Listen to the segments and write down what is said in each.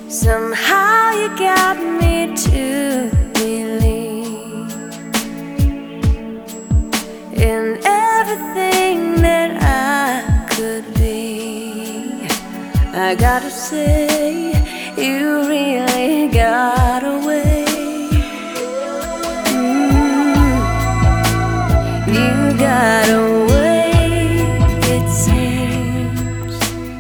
Somehow you got me to believe in everything that I could be. I gotta say, you really got away. You got away, it seems.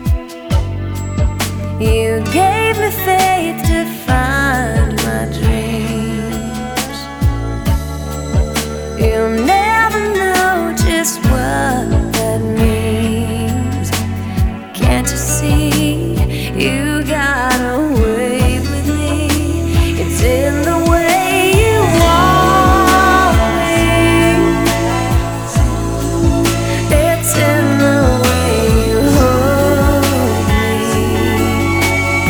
You gave me faith to find my dreams. You'll never know just what that means. Can't you see? You got away with me. It's in the way you want me. It's in the way you hold me.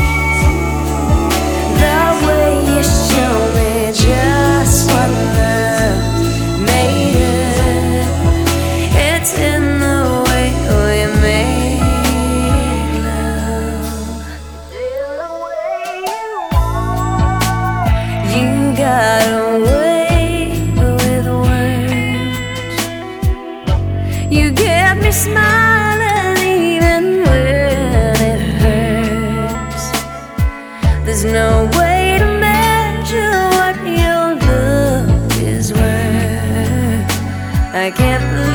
The way you show me just what love made of. It's in the way we make love. You got away with words. You get me smiling even when it hurts. There's no way to measure what your love is worth. I can't believe